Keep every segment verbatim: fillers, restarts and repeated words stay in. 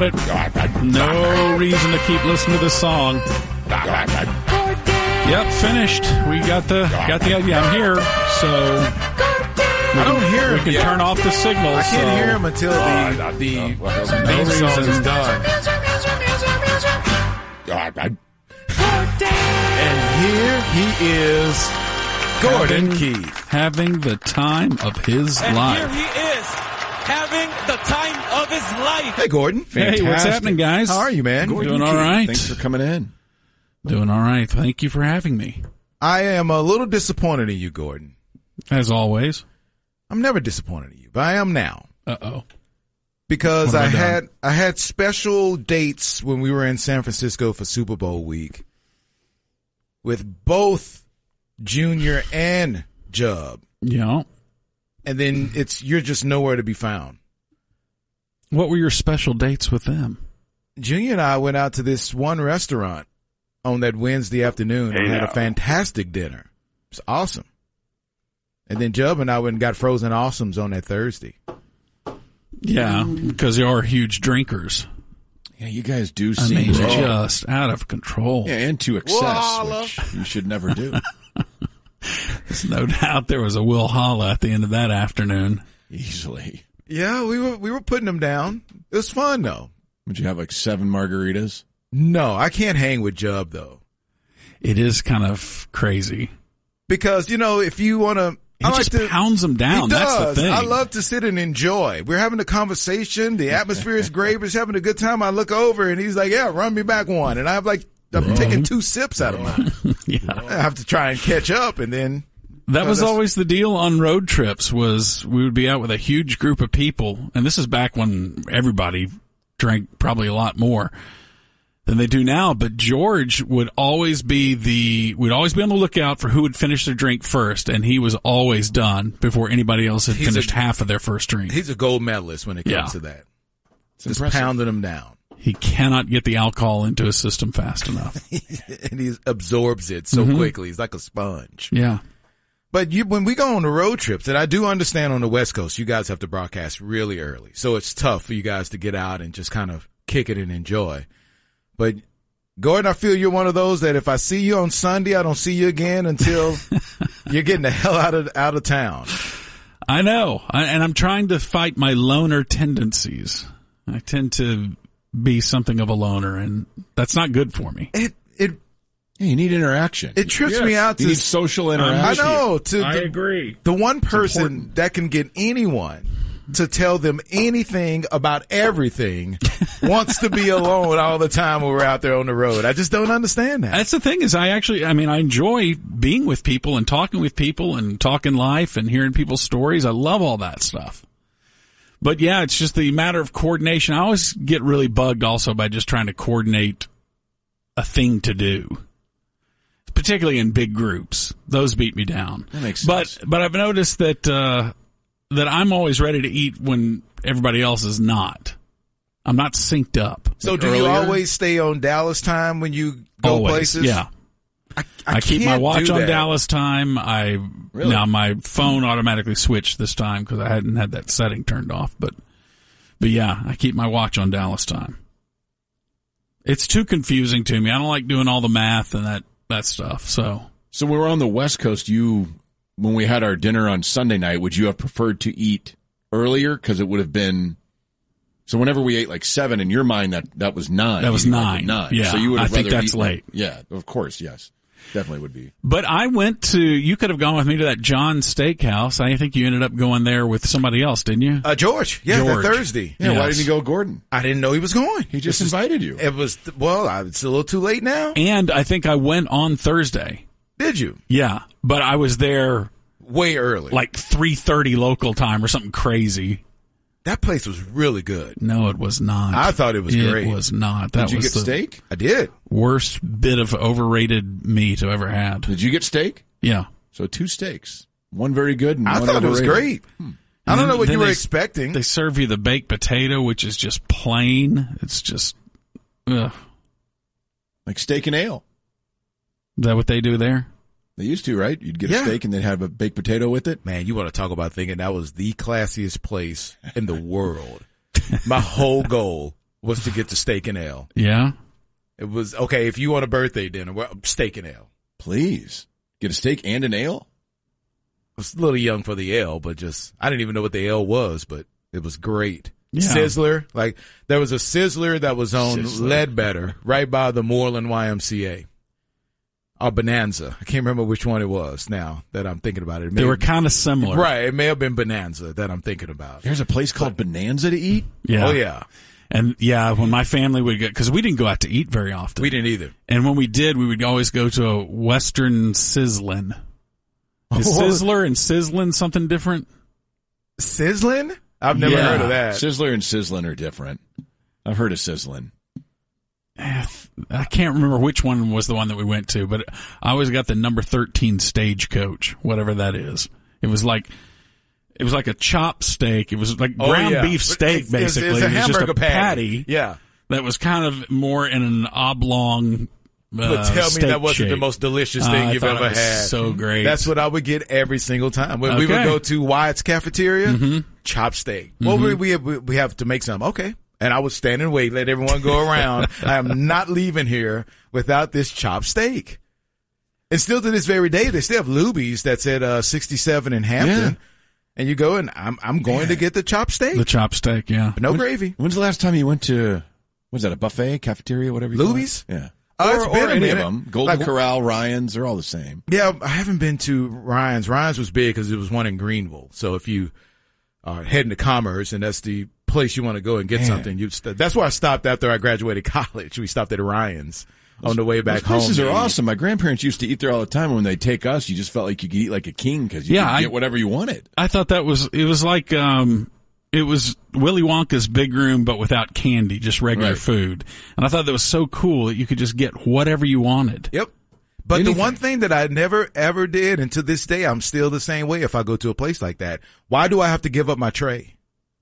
it. No reason to keep listening to this song. Yep, finished. We got the got the idea. I'm here, so I don't hear him. We can yet. turn off the signal. I can't so. hear him until the the main song is done. And here he is, Gordon having, Keith, having the time of his and life. Here he is, having the time of his life. Hey, Gordon. Hey, what's happening, guys? How are you, man? Gordon Doing all right. Thanks for coming in. Doing all right. Thank you for having me. I am a little disappointed in you, Gordon. As always. I'm never disappointed in you, but I am now. Uh-oh. Because I, I had I had special dates when we were in San Francisco for Super Bowl week with both Junior and Jub. Yeah. And then it's you're just nowhere to be found. What were your special dates with them? Junior and I went out to this one restaurant on that Wednesday afternoon and hey had now. a fantastic dinner. It's awesome. And then Jub and I went and got frozen awesomes on that Thursday. Yeah, because you are huge drinkers. Yeah, you guys do I seem mean, wrong. just out of control. Yeah, and to excess, Walla. which you should never do. There's no doubt there was a Will Holla at the end of that afternoon. Easily. Yeah, we were we were putting them down. It was fun though. Would you have like seven margaritas? No, I can't hang with Jub though. It is kind of crazy. Because, you know, if you want to He I like just to, pounds them down. He That's does. the thing. I love to sit and enjoy. We're having a conversation. The atmosphere is great. We're just having a good time. I look over and he's like, yeah, run me back one. And I'm like, I'm taking two sips out of mine. Yeah. I have to try and catch up and then. That was that's- always the deal on road trips was we would be out with a huge group of people. And this is back when everybody drank probably a lot more than they do now. But George would always be the, we'd always be on the lookout for who would finish their drink first. And he was always done before anybody else had He's finished a- half of their first drink. He's a gold medalist when it comes Yeah. to that. It's Just impressive. pounding them down. He cannot get the alcohol into his system fast enough. And he absorbs it so Mhm. quickly. He's like a sponge. Yeah. But you, when we go on the road trips, and I do understand on the West Coast, you guys have to broadcast really early. So it's tough for you guys to get out and just kind of kick it and enjoy. But Gordon, I feel you're one of those that if I see you on Sunday, I don't see you again until you're getting the hell out of, out of town. I know. I, and I'm trying to fight my loner tendencies. I tend to be something of a loner, and that's not good for me. It, it, Yeah, you need interaction. it trips Yes. me out You to, need social I interaction. know, to I the, agree. the one person important. that can get anyone to tell them anything about everything wants to be alone all the time when we're out there on the road. I just don't understand that. That's the thing is I actually, I mean, I enjoy being with people and talking with people and talking life and hearing people's stories. I love all that stuff. But yeah, it's just the matter of coordination. I always get really bugged also by just trying to coordinate a thing to do. Particularly in big groups. Those beat me down. That makes But, sense. but I've noticed that, uh, that I'm always ready to eat when everybody else is not. I'm not synced up. So Like do you earlier? always stay on Dallas time when you go Always. places? Yeah. I, I, keep my can't watch do on that. Dallas time. I Really? now my phone automatically switched this time because I hadn't had that setting turned off. But but yeah, I keep my watch on Dallas time. It's too confusing to me. I don't like doing all the math and that that stuff. So So when we were on the West Coast, you, when we had our dinner on Sunday night, would you have preferred to eat earlier? Because it would have been, so whenever we ate like seven, in your mind, that, that was nine. That was You liked it nine. nine. Yeah, So you would I have think rather that's eaten- late. Yeah, of course, yes. Definitely would be. But I went to. You could have gone with me to that John Steakhouse. I think you ended up going there with somebody else, didn't you? Uh, George. Yeah, George. that Thursday. Yeah, why Yes. didn't you go, Gordon? I didn't know he was going. He just This is- invited you. It was, well, I- it's a little too late now. And I think I went on Thursday. Did you? Yeah, but I was there Way early. like three thirty local time or something crazy. That place was really good. No, it was not. I thought it was it great. It was not. That Did you was get the steak? I did. worst bit of overrated meat I've ever had. Did you get steak? Yeah. So two steaks. One very good and I one thought it was overrated. great. I don't then- know what then you were they- expecting. They serve you the baked potato, which is just plain. It's just, ugh. Like steak and ale. Is that what they do there? They used to, right? You'd get Yeah. a steak and they'd have a baked potato with it. Man, you want to talk about thinking that was the classiest place in the world. My whole goal was to get the steak and ale. Yeah. It was, okay, if you want a birthday dinner, well, steak and ale. Please. Get a steak and an ale? I was a little young for the ale, but just, I didn't even know what the ale was, but it was great. Yeah. Sizzler, like, there was a Sizzler that was on Sizzler. Ledbetter, right by the Moreland Y M C A. Or Bonanza. I can't remember which one it was now that I'm thinking about it. it They may, were kind of similar. Right, it may have been Bonanza that I'm thinking about. There's a place called Bonanza to eat? Yeah. Oh, yeah. And yeah, when my family would get, because we didn't go out to eat very often. We didn't either. And when we did, we would always go to a Western Sizzlin'. Is Oh. Sizzler and Sizzlin' something different? Sizzling? I've never Yeah. heard of that. Sizzler and Sizzlin are different. I've heard of Sizzlin. I can't remember which one was the one that we went to, but I always got the number thirteen Stagecoach, whatever that is. It was like, it was like a chop steak. It was like Oh, ground yeah. beef But steak, it's, it's- basically. It's a It was just hamburger a patty Yeah. that was kind of more in an oblong uh, But tell me steak that wasn't the shape. most delicious Uh, thing I you've thought it ever was had. so great. That's what I would get every single time. When we would Okay. go to Wyatt's Cafeteria, Mhm. chop steak. Well, we, we, have, we have to make some. Okay. And I would stand and wait, let everyone go around. I am not leaving here without this chop steak. And still to this very day, they still have Luby's that's at uh, sixty-seven in Hampton. Yeah. And you go and I'm I'm going to get the chop steak. The chop steak, yeah. But no gravy. When's the last time you went to, was that a buffet, cafeteria, whatever you call it? Luby's? Yeah. Oh, it's or, been or a any minute. of them. Golden Like- Corral, Ryan's, they're all the same. Yeah, I haven't been to Ryan's. Ryan's was big because it was one in Greenville. So if you are heading to Commerce and that's the place you want to go and get Man. something, you st- that's where I stopped after I graduated college. We stopped at Ryan's on the way back Those home. places are to eat. awesome. My grandparents used to eat there all the time. And when they take us, you just felt like you could eat like a king because you Yeah, could I- get whatever you wanted. I thought that was, it was like, um, it was Willy Wonka's Big Room, but without candy, just regular Right. food. And I thought that was so cool that you could just get whatever you wanted. Yep. But Anything. the one thing that I never ever did, and to this day I'm still the same way if I go to a place like that, why do I have to give up my tray?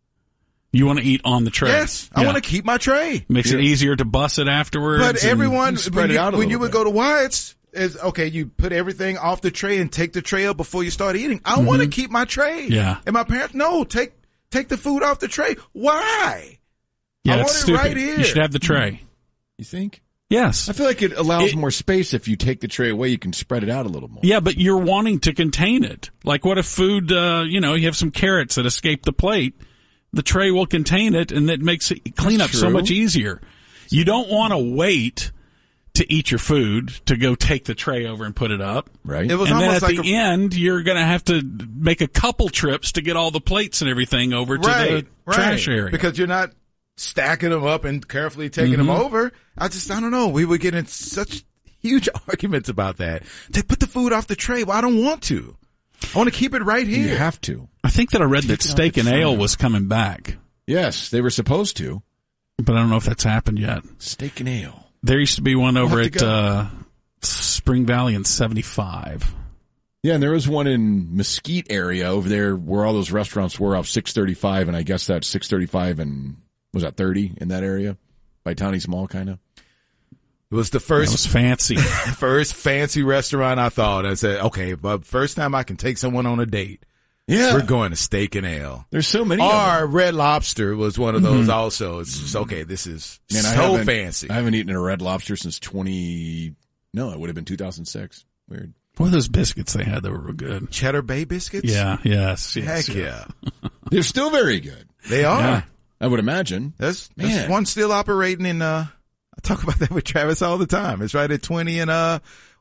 You want to eat on the tray. Yes, I Yeah. want to keep my tray. Makes it Yeah. easier to bus it afterwards. But and- everyone, you spread when it you, out a when little you would bit. go to Wyatt's, is okay. You put everything off the tray and take the tray up before you start eating. I want to keep my tray. Mm-hmm. Yeah. And my parents, no, take take the food off the tray. Why? yeah, I it's want it stupid. right here. You should have the tray. You think? Yes. I feel like it allows It- more space if you take the tray away. You can spread it out a little more. Yeah, but you're wanting to contain it. Like what if food, uh, you know, you have some carrots that escape the plate, the tray will contain it and it makes it cleanup so true. much easier. You don't want to wait to eat your food to go take the tray over and put it up. Right? It was And then almost at like the a, end, you're going to have to make a couple trips to get all the plates and everything over to right, the right, trash area. because you're not stacking them up and carefully taking them Mm-hmm. over. I just, I don't know. We would get in such huge arguments about that. They put the food off the tray. Well, I don't want to. I want to keep it right You here. have to. I think that I read that it off steak the and tray. ale was coming back, Yes, they were supposed to. but I don't know if that's happened yet. Steak and ale. There used to be one over have at to go. uh, Spring Valley in seventy-five. Yeah, and there was one in Mesquite area over there where all those restaurants were off six thirty-five, and I guess that's six thirty-five and, was that thirty in that area? By Townies Mall, kind of? It was the That first was fancy. first fancy restaurant I thought. I said, okay, but first time I can take someone on a date, Yeah. we're going to Steak and Ale. There's so many of them. Or Red Lobster was one of those also. It's just, okay, this is Man, I so haven't- fancy. I haven't eaten a Red Lobster since twenty, no, it would have been two thousand six. Weird. What were those biscuits they had that were real good? Cheddar Bay biscuits? Yeah, yes, yes. Heck yeah. They're still very good. They are. Yeah. I would imagine. There's, there's Man. one still operating in, uh, I talk about that with Travis all the time. It's right at twenty and, uh,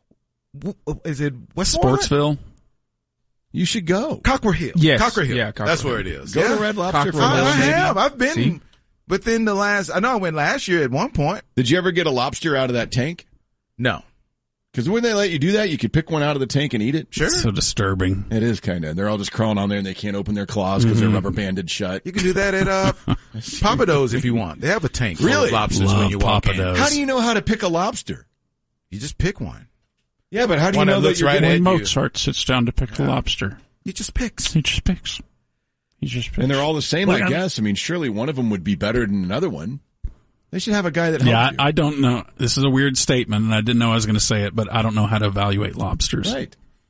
w- is it Westmoreland? Sportsville. You should go. Cockrell Hill. Yes. Cockrell Hill. Yeah, Cockrell That's Hill. where it is. Go yeah. to Red Lobster for Cockrell I, Hill, I lunch. maybe. have. I've been See? within the last, I know I went last year at one point. Did you ever get a lobster out of that tank? No. Because when they let you do that, you could pick one out of the tank and eat it. Sure. So disturbing. It is kind of. They're all just crawling on there and they can't open their claws because Mm-hmm. they're rubber banded shut. You can do that at, uh, Papados if you want. They have a tank full Really? of lobsters Love when you walk in. Papados. How do you know how to pick a lobster? You just pick one. Yeah, but how do you One that know that looks you're right getting? at When you. Mozart sits down to pick the lobster, He just picks. he just picks. He just picks. And they're all the same, Look, I I'm- guess. I mean, surely one of them would be better than another one. They should have a guy that helps Yeah, you. I, I don't know. This is a weird statement, and I didn't know I was going to say it, but I don't know how to evaluate lobsters. Right.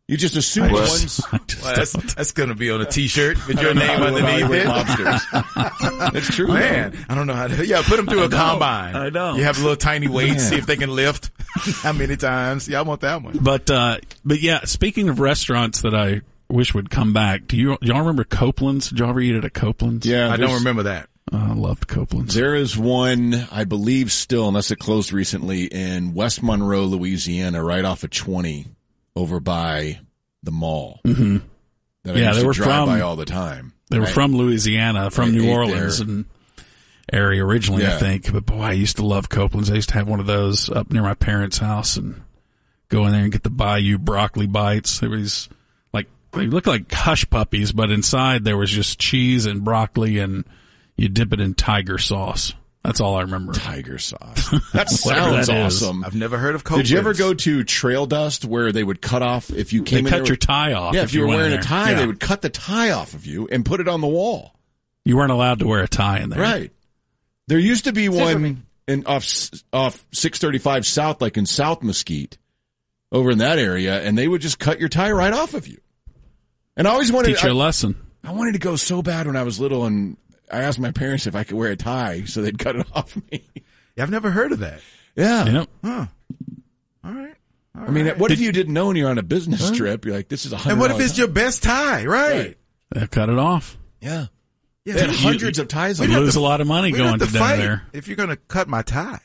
You just assume Well, one's Well, that's that's going to be on a T-shirt with your name underneath it. lobsters. That's true, Man, though. I don't know how to. Yeah, put them through a combine. I know. You have a little tiny weight, Man. see if they can lift. How many times? Yeah, I want that one. But, uh, but yeah, speaking of restaurants that I wish would come back, do you, y'all remember Copeland's? Did y'all ever eat at a Copeland's? Yeah, I don't there's- remember that. Oh, I loved Copeland's. There is one, I believe, still, unless it closed recently, in West Monroe, Louisiana, right off of twenty, over by the mall. Mm-hmm. That I Yeah, used they to were drive from- by all the time. They were Right? from Louisiana, from I New ate Orleans there. and area originally, I Yeah. think. But boy, I used to love Copeland's. I used to have one of those up near my parents' house and go in there and get the Bayou broccoli bites. It was like, they looked like hush puppies, but inside there was just cheese and broccoli, and you dip it in tiger sauce. That's all I remember. Tiger sauce. That Whatever sounds that is. awesome. I've never heard of Copeland's. Did you ever go to Trail Dust where they would cut off if you They came in cut there- your tie off. Yeah, if, you were went in wearing a there. tie, Yeah. they would cut the tie off of you and put it on the wall. You weren't allowed to wear a tie in there. Right. There used to be Different. one in off off six thirty-five South, like in South Mesquite, over in that area, and they would just cut your tie right off of you. And I always wanted Teach you I, a lesson. I wanted to go so bad when I was little, and I asked my parents if I could wear a tie, so they'd cut it off me. Yeah, I've never heard of that. Yeah. Yep. Huh. All right. All I mean, right. what if you didn't know and you're on a business trip? You're like, this is a hundred. And what if it's your best tie? Right. Right. They cut it off. Yeah. Yeah. They had you- hundreds of ties You on. lose a lot of money we'd going have to to dinner fight there. if you're going to cut my tie.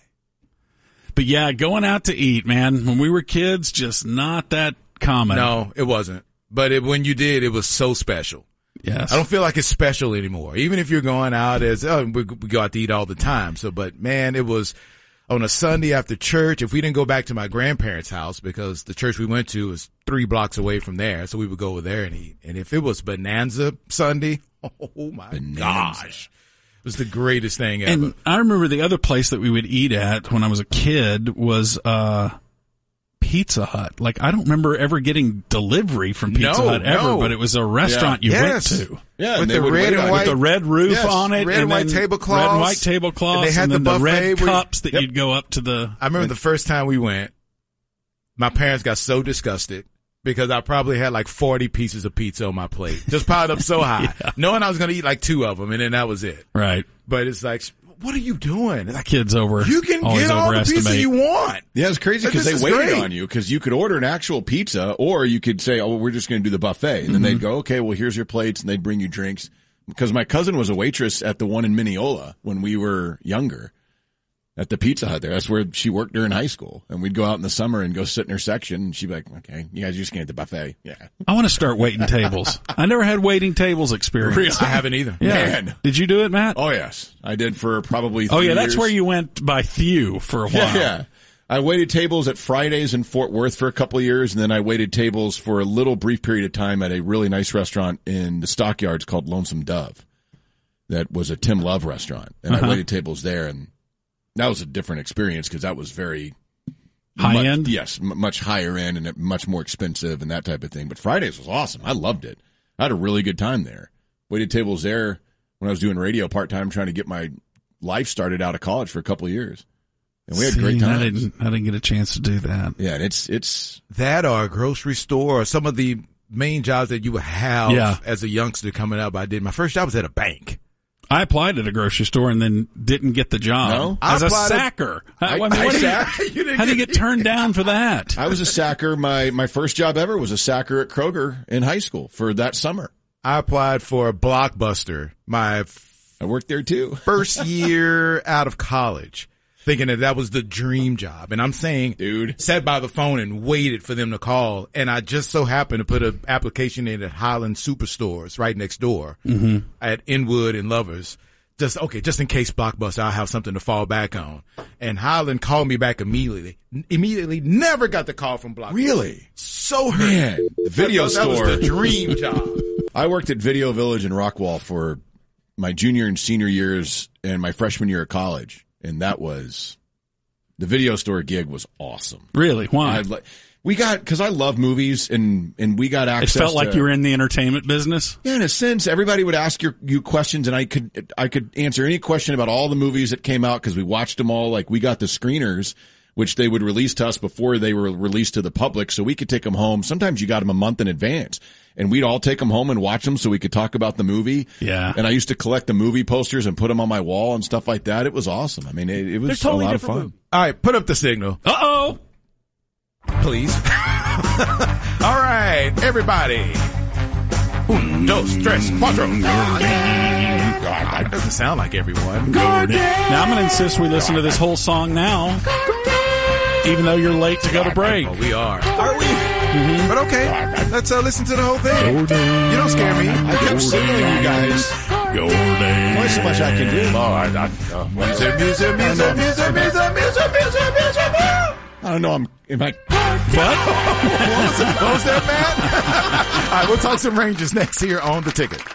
But yeah, going out to eat, man, when we were kids, just not that common. No, it wasn't. But it, when you did, it was so special. Yes. I don't feel like it's special anymore. Even if you're going out as, oh, we, we go out to eat all the time. So, but man, it was on a Sunday after church. If we didn't go back to my grandparents' house, because the church we went to was three blocks away from there. So we would go over there and eat. And if it was Bonanza Sunday, oh my Bonanza. gosh, it was the greatest thing ever. And I remember the other place that we would eat at when I was a kid was uh Pizza Hut. Like, I don't remember ever getting delivery from Pizza No, Hut ever, no. but it was a restaurant you Yes. went to. Yeah, With and they the would red wait and on white- With the red roof Yes, on it, red and white then tablecloths. red and white tablecloths, And they had and then the the, red buffet where you- cups that Yep. you'd go up to the. I remember the first time we went, my parents got so disgusted because I probably had like forty pieces of pizza on my plate, just piled up so high, knowing I was going to eat like two of them, and then that was it. Right. But it's like, what are you doing? It's like, Kids over. you can always get all the pizza overestimate. you want. Yeah, it's crazy Like, because this they is waited great. on you because you could order an actual pizza or you could say, oh, well, we're just going to do the buffet. And then they'd go, okay, well, here's your plates. And they'd bring you drinks. Because my cousin was a waitress at the one in Mineola when we were younger at the Pizza Hut there. That's where she worked during high school. And we'd go out in the summer and go sit in her section. And she'd be like, okay, you guys just can't get the buffet. Yeah. I want to start waiting tables. I never had waiting tables experience. I haven't either. Yeah. Man. Did you do it, Matt? Oh, yes. I did for probably three Oh, yeah, that's years. where you went by Thew for a while. Yeah, yeah. I waited tables at Fridays in Fort Worth for a couple of years, and then I waited tables for a little brief period of time at a really nice restaurant in the Stockyards called Lonesome Dove. That was a Tim Love restaurant, and Uh-huh. I waited tables there, and that was a different experience because that was very High much- end? Yes, m- much higher end and much more expensive and that type of thing. But Fridays was awesome. I loved it. I had a really good time there. Waited tables there when I was doing radio part time, trying to get my life started out of college for a couple of years. And we had See, great I times. didn't, I didn't get a chance to do that. Yeah, and it's it's That or a grocery store or some of the main jobs that you would have Yeah. as a youngster coming up. I did. My first job was at a bank. I applied at a grocery store and then didn't get the job. No? As I a applied at- sacker. I- I, mean, I what do you- sacked. You didn't how do you get- get turned down for that? I was a sacker. My my first job ever was a sacker at Kroger in high school for that summer. I applied for a Blockbuster my I worked there too. first year out of college, thinking that that was the dream job. And I'm saying, Dude. sat by the phone and waited for them to call. And I just so happened to put an application in at Highland Superstores right next door at Inwood and Lovers. Just, okay, just in case Blockbuster, I'll have something to fall back on. And Highland called me back immediately. Immediately, never got the call from Blockbuster. Really? So hurt. Man, the video That was store. the dream job. I worked at Video Village in Rockwall for my junior and senior years and my freshman year of college, and that was the video store gig was awesome. Really? Why? I, li- we got because I love movies and and we got It access. felt like to, you were in the entertainment business. Yeah, in a sense, everybody would ask your, you questions, and I could I could answer any question about all the movies that came out because we watched them all. Like we got the screeners which they would release to us before they were released to the public, so we could take them home. Sometimes you got them a month in advance, and we'd all take them home and watch them so we could talk about the movie. Yeah. And I used to collect the movie posters and put them on my wall and stuff like that. It was awesome. I mean, it, it was totally a lot of different fun. movie. All right, put up the signal, Uh-oh. please. All right, everybody. Un, dos, tres, cuatro. That doesn't sound like everyone. Now I'm going to insist we listen to this whole song now, even though you're late to go to break. Oh, we are. Are we? Mm-hmm. But okay, let's uh, listen to the whole thing. You don't scare me. I kept signaling you guys. Only so much I can do. Music, music, music, music, music, music, music, music. I don't know. I'm. Am I? What? What was, it? What was that, Matt? All right, we'll talk some Rangers next here on The Ticket.